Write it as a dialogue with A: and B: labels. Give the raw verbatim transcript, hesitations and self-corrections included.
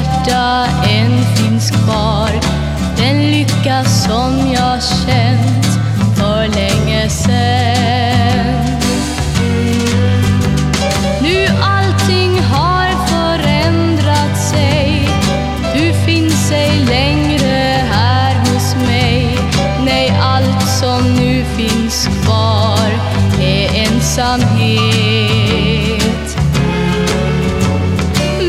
A: hjärta än finns kvar, den lycka som jag känt för länge sedan.